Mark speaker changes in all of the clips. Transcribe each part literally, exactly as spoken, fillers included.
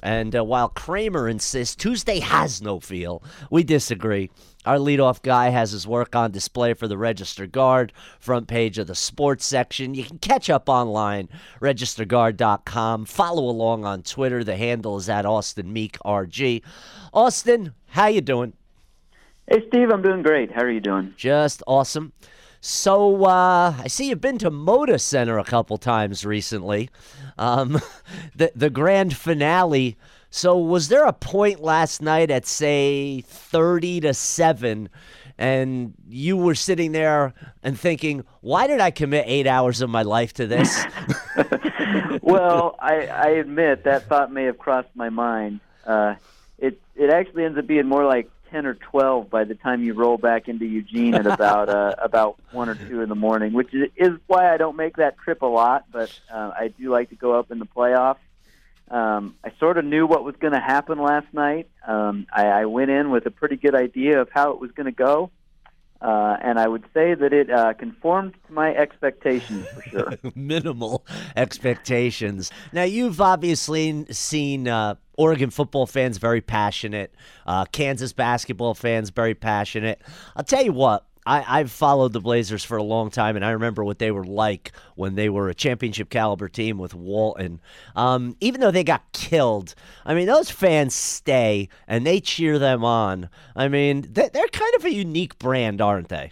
Speaker 1: And uh, while Kramer insists Tuesday has no feel, we disagree. Our leadoff guy has his work on display for the Register Guard, front page of the sports section. You can catch up online, register guard dot com. Follow along on Twitter. The handle is at Austin Meek R G. Austin, how you doing?
Speaker 2: Hey, Steve, I'm doing great. How are you doing?
Speaker 1: Just awesome. So uh, I see you've been to Moda Center a couple times recently. Um, the the grand finale. So was there a point last night at, say, thirty to seven, and you were sitting there and thinking, why did I commit eight hours of my life to this?
Speaker 2: Well, I, I admit that thought may have crossed my mind. Uh, it it actually ends up being more like ten or twelve by the time you roll back into Eugene at about uh, about one or two in the morning, which is, is why I don't make that trip a lot, but uh, I do like to go up in the playoffs. Um, I sort of knew what was going to happen last night. Um, I, I went in with a pretty good idea of how it was going to go, uh, and I would say that it uh, conformed to my expectations for sure.
Speaker 1: Minimal expectations. Now, you've obviously seen uh, Oregon football fans very passionate, uh, Kansas basketball fans very passionate. I'll tell you what. I, I've followed the Blazers for a long time, and I remember what they were like when they were a championship caliber team with Walton. Um, even though they got killed, I mean, those fans stay, and they cheer them on. I mean, they're kind of a unique brand, aren't they?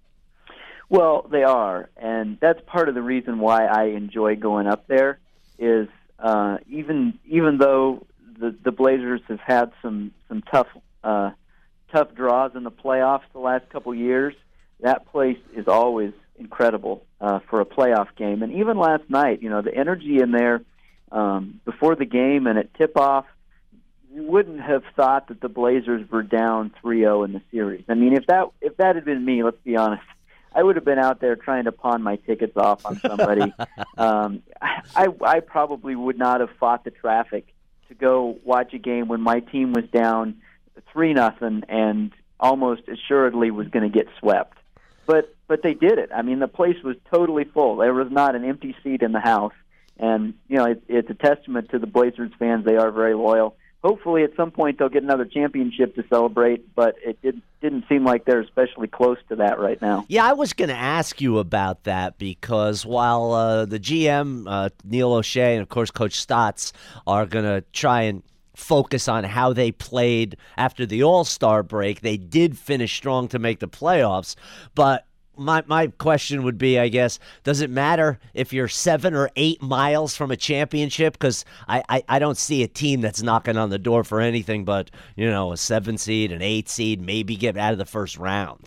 Speaker 2: Well, they are, and that's part of the reason why I enjoy going up there is uh, even even though the, the Blazers have had some, some tough uh tough draws in the playoffs the last couple years, that place is always incredible uh, for a playoff game. And even last night, you know, the energy in there um, before the game and at tip-off, you wouldn't have thought that the Blazers were down three oh in the series. I mean, if that if that had been me, let's be honest, I would have been out there trying to pawn my tickets off on somebody. um, I, I probably would not have fought the traffic to go watch a game when my team was down three nothing and almost assuredly was going to get swept. But but they did it. I mean, the place was totally full. There was not an empty seat in the house. And, you know, it, it's a testament to the Blazers fans. They are very loyal. Hopefully at some point they'll get another championship to celebrate, but it did, didn't seem like they're especially close to that right now.
Speaker 1: Yeah, I was going to ask you about that because while uh, the G M, uh, Neil O'Shea, and, of course, Coach Stotts are going to try and focus on how they played after the All-Star break. They did finish strong to make the playoffs, but my my question would be, I guess, does it matter if you're seven or eight miles from a championship? Because I, I, I don't see a team that's knocking on the door for anything but, you know, a seven seed, an eight seed, maybe get out of the first round.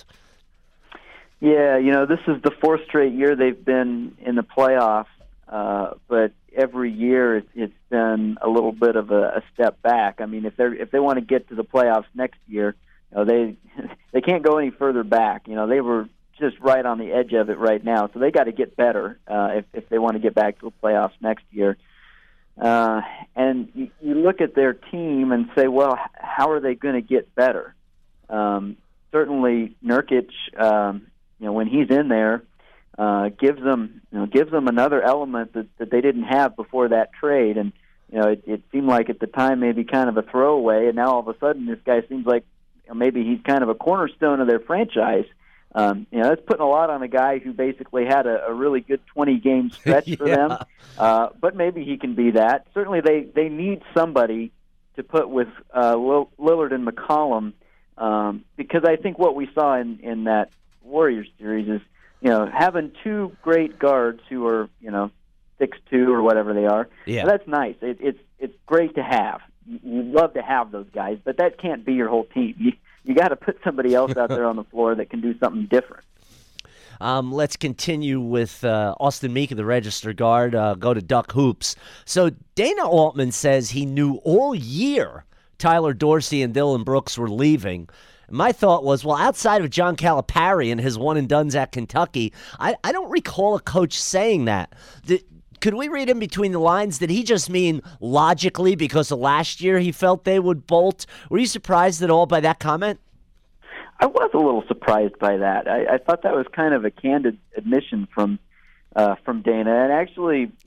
Speaker 2: Yeah, you know, this is the fourth straight year they've been in the playoffs, uh, but every year it's, it's been a little bit of a, a step back. I mean, if they if they want to get to the playoffs next year, you know, they they can't go any further back. You know, they were just right on the edge of it right now, so they got to get better uh, if if they want to get back to the playoffs next year. Uh, and you, you look at their team and say, well, how are they going to get better? Um, certainly, Nurkic, um, you know, when he's in there, Uh, gives them, you know, gives them another element that, that they didn't have before that trade, and you know, it, it seemed like at the time maybe kind of a throwaway, and now all of a sudden this guy seems like, you know, maybe he's kind of a cornerstone of their franchise. Um, you know, that's putting a lot on a guy who basically had a, a really good twenty game stretch
Speaker 1: yeah.
Speaker 2: for them. Uh, but maybe he can be that. Certainly, they they need somebody to put with uh, Lillard and McCollum, um, because I think what we saw in in that Warriors series is, you know, having two great guards who are, you know, six two or whatever they are.
Speaker 1: Yeah,
Speaker 2: that's nice. It, it's it's great to have. You, you love to have those guys, but that can't be your whole team. You you got to put somebody else out there on the floor that can do something different.
Speaker 1: Um, let's continue with uh, Austin Meek of the Register Guard. Uh, go to Duck Hoops. So Dana Altman says he knew all year Tyler Dorsey and Dylan Brooks were leaving. My thought was, well, outside of John Calipari and his one-and-dones at Kentucky, I, I don't recall a coach saying that. Did, could we read in between the lines? Did he just mean logically because of last year he felt they would bolt? Were you surprised at all by that comment?
Speaker 2: I was a little surprised by that. I, I thought that was kind of a candid admission from uh, from Dana. And actually,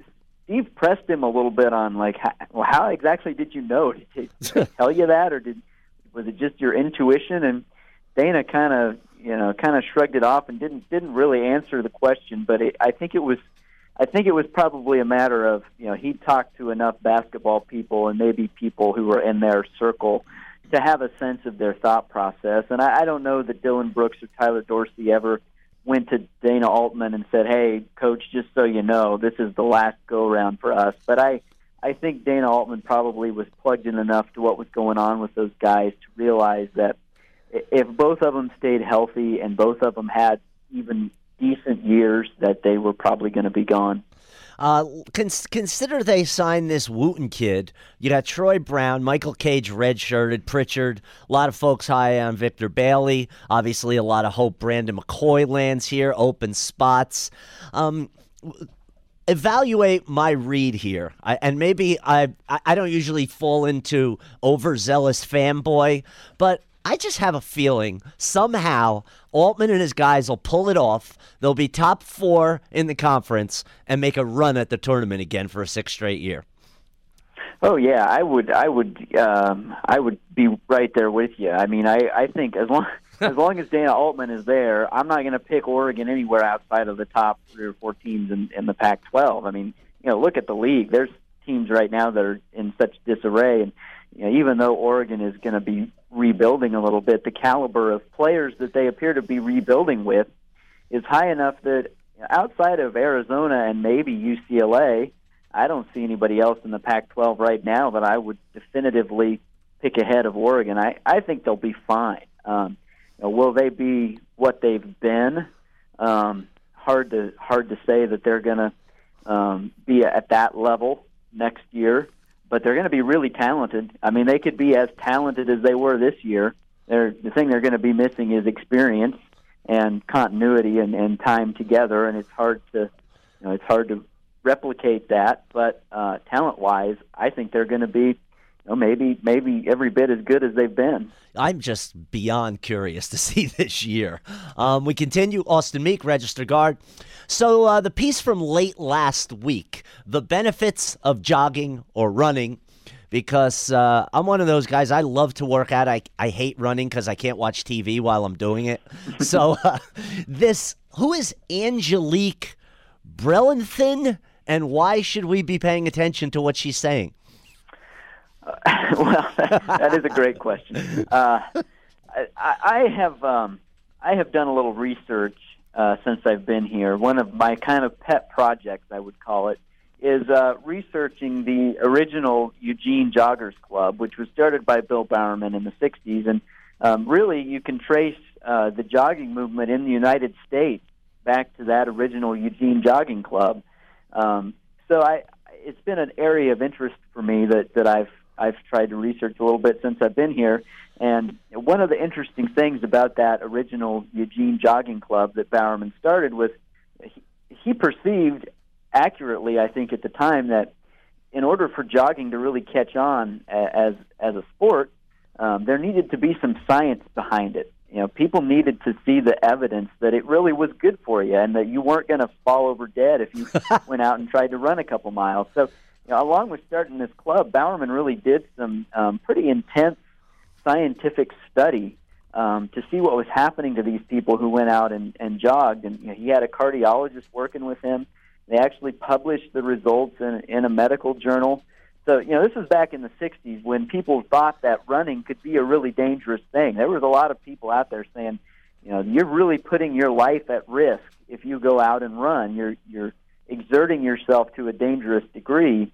Speaker 2: Steve pressed him a little bit on like, how, well, how exactly did you know? Did he, did he tell you that, or did was it just your intuition? And Dana kind of, you know, kind of shrugged it off and didn't didn't really answer the question. But it, I think it was, I think it was probably a matter of, you know, he talked to enough basketball people and maybe people who were in their circle to have a sense of their thought process. And I, I don't know that Dylan Brooks or Tyler Dorsey ever went to Dana Altman and said, "Hey, coach, just so you know, this is the last go-around for us." But I, I think Dana Altman probably was plugged in enough to what was going on with those guys to realize that if both of them stayed healthy and both of them had even decent years, that they were probably going to be gone.
Speaker 1: Uh, cons- consider they signed this Wooten kid. You got Troy Brown, Michael Cage redshirted, Pritchard. A lot of folks high on Victor Bailey. Obviously, a lot of hope Brandon McCoy lands here, open spots. Um, evaluate my read here. I, and maybe I, I don't usually fall into overzealous fanboy, but I just have a feeling somehow Altman and his guys will pull it off. They'll be top four in the conference and make a run at the tournament again for a sixth straight year.
Speaker 2: Oh yeah, I would, I would, um, I would be right there with you. I mean, I, I think as long as long as Dana Altman is there, I'm not going to pick Oregon anywhere outside of the top three or four teams in, in the Pac twelve. I mean, you know, look at the league. There's teams right now that are in such disarray, and you know, even though Oregon is going to be rebuilding a little bit, the caliber of players that they appear to be rebuilding with is high enough that outside of Arizona and maybe U C L A, I don't see anybody else in the Pac twelve right now that I would definitively pick ahead of Oregon. I, I think they'll be fine. Um, you know, will they be what they've been? Um, hard to hard to say that they're going to um, be at that level next year. But they're going to be really talented. I mean, they could be as talented as they were this year. They're, the thing they're going to be missing is experience and continuity and, and time together, and it's hard to, you know, it's hard to replicate that. But uh, talent-wise, I think they're going to be, you know, maybe maybe every bit as good as they've been.
Speaker 1: I'm just beyond curious to see this year. Um, we continue. Austin Meek, register guard. So uh, the piece from late last week, the benefits of jogging or running, because uh, I'm one of those guys, I love to work out. I, I hate running because I can't watch T V while I'm doing it. So uh, this, who is Angelique Brelenthien, and why should we be paying attention to what she's saying?
Speaker 2: Uh, well, that, that is a great question. Uh, I, I have um, I have done a little research uh, since I've been here. One of my kind of pet projects, I would call it, is uh, researching the original Eugene Joggers Club, which was started by Bill Bowerman in the sixties. And um, really, you can trace uh, the jogging movement in the United States back to that original Eugene Jogging Club. Um, so I, it's been an area of interest for me that, that I've I've tried to research a little bit since I've been here. And one of the interesting things about that original Eugene Jogging Club that Bowerman started was he, he perceived accurately, I think, at the time, that in order for jogging to really catch on as as a sport, um, there needed to be some science behind it. You know, people needed to see the evidence that it really was good for you and that you weren't going to fall over dead if you went out and tried to run a couple miles. So, you know, along with starting this club, Bowerman really did some um, pretty intense scientific study um, to see what was happening to these people who went out and, and jogged. And you know, he had a cardiologist working with him. They actually published the results in, in a medical journal. So, you know, this was back in the sixties when people thought that running could be a really dangerous thing. There was a lot of people out there saying, you know, you're really putting your life at risk if you go out and run. You're you're exerting yourself to a dangerous degree.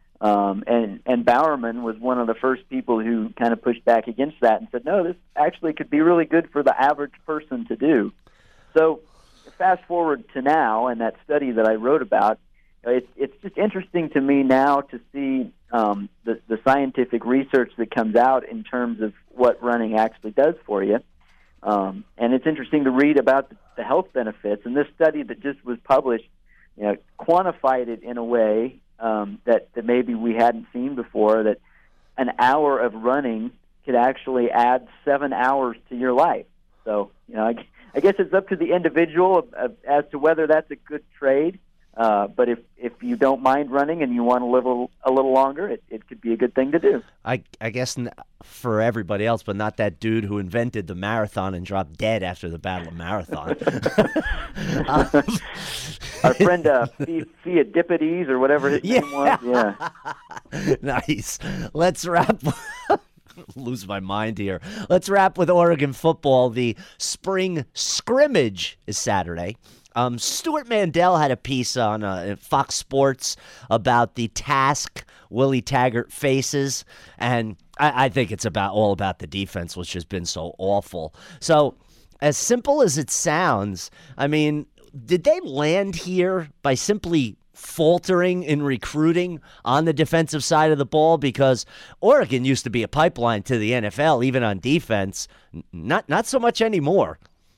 Speaker 2: Um, and, and Bowerman was one of the first people who kind of pushed back against that and said, no, this actually could be really good for the average person to do. So fast forward to now and that study that I wrote about, it's, it's just interesting to me now to see um, the, the scientific research that comes out in terms of what running actually does for you. Um, and it's interesting to read about the, the health benefits. And this study that just was published, you know, quantified it in a way um, that, that maybe we hadn't seen before, that an hour of running could actually add seven hours to your life. So, you know, I, I guess it's up to the individual uh, as to whether that's a good trade. Uh, but if, if you don't mind running and you want to live a, a little longer, it, it could be a good thing to do.
Speaker 1: I, I guess n- for everybody else, but not that dude who invented the marathon and dropped dead after the Battle of Marathon. um,
Speaker 2: Our friend uh, Theodippides or whatever his
Speaker 1: yeah.
Speaker 2: name was. Yeah.
Speaker 1: Nice. Let's wrap. Lose my mind here. Let's wrap with Oregon football. The spring scrimmage is Saturday. Um, Stuart Mandel had a piece on uh, Fox Sports about the task Willie Taggart faces, and I, I think it's about all about the defense, which has been so awful. So, as simple as it sounds, I mean, did they land here by simply faltering in recruiting on the defensive side of the ball? Because Oregon used to be a pipeline to the N F L, even on defense. Not not so much anymore.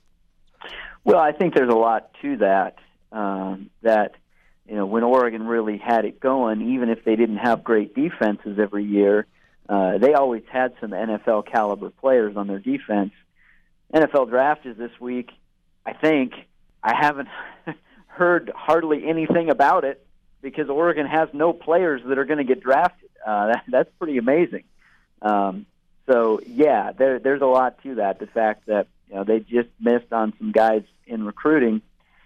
Speaker 2: Well, I think there's a lot to that. Um, that you know, when Oregon really had it going, even if they didn't have great defenses every year, uh, they always had some N F L caliber players on their defense. N F L draft is this week. I think I haven't heard hardly anything about it because Oregon has no players that are going to get drafted. Uh, that, that's pretty amazing. Um, so yeah, there, there's a lot to that. The fact that you know they just missed on some guys in recruiting.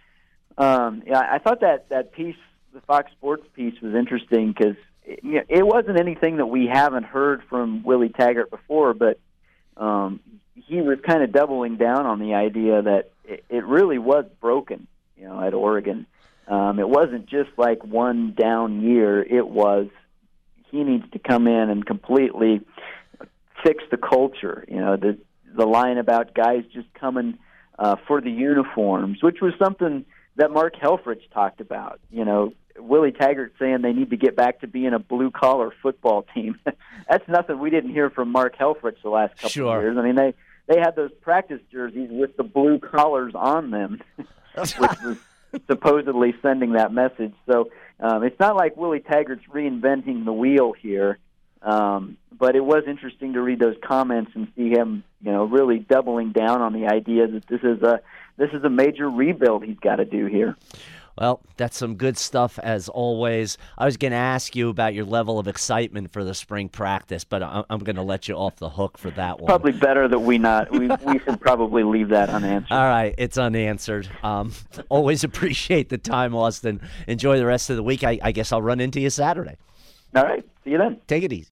Speaker 2: Um, yeah, I thought that that piece, the Fox Sports piece, was interesting because it, you know, it wasn't anything that we haven't heard from Willie Taggart before, but um, he was kind of doubling down on the idea that it, it really was broken, you know, at Oregon. Um, it wasn't just like one down year. It was he needs to come in and completely fix the culture. You know, the the line about guys just coming uh, for the uniforms, which was something that Mark Helfrich talked about. You know, Willie Taggart saying they need to get back to being a blue-collar football team. That's nothing we didn't hear from Mark Helfrich the last couple
Speaker 1: Sure.
Speaker 2: of years. I mean, they, they had those practice jerseys with the blue collars on them, which was supposedly sending that message. So um, it's not like Willie Taggart's reinventing the wheel here. Um, but it was interesting to read those comments and see him, you know, really doubling down on the idea that this is a this is a major rebuild he's got to do here.
Speaker 1: Well, that's some good stuff as always. I was going to ask you about your level of excitement for the spring practice, but I'm, I'm going to let you off the hook for that one.
Speaker 2: Probably better that we not we we should probably leave that unanswered.
Speaker 1: All right, it's unanswered. Um, always appreciate the time, Austin. Enjoy the rest of the week. I, I guess I'll run into you Saturday.
Speaker 2: All right, see you then.
Speaker 1: Take it easy.